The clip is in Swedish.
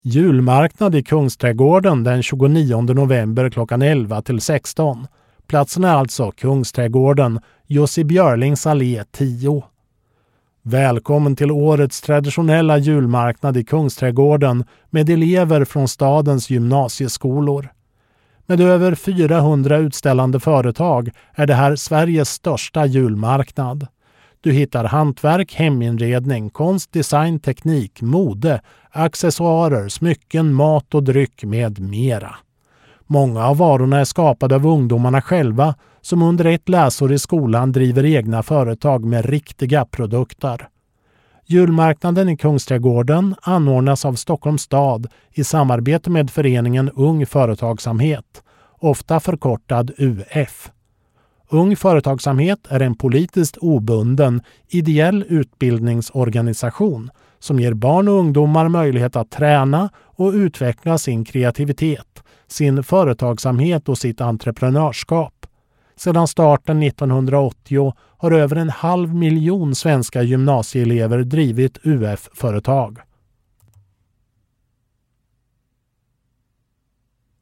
Julmarknad i Kungsträdgården den 29 november klockan 11 till 16. Platsen är alltså Kungsträdgården, Jussi Björlings allé 10. Välkommen till årets traditionella julmarknad i Kungsträdgården med elever från stadens gymnasieskolor. Med över 400 utställande företag är det här Sveriges största julmarknad. Du hittar hantverk, heminredning, konst, design, teknik, mode, accessoarer, smycken, mat och dryck med mera. Många av varorna är skapade av ungdomarna själva som under ett läsår i skolan driver egna företag med riktiga produkter. Julmarknaden i Kungsträdgården anordnas av Stockholms stad i samarbete med föreningen Ung Företagsamhet, ofta förkortad UF. Ung Företagsamhet är en politiskt obunden, ideell utbildningsorganisation som ger barn och ungdomar möjlighet att träna och utveckla sin kreativitet, sin företagsamhet och sitt entreprenörskap. Sedan starten 1980 har över 500 000 svenska gymnasieelever drivit UF-företag.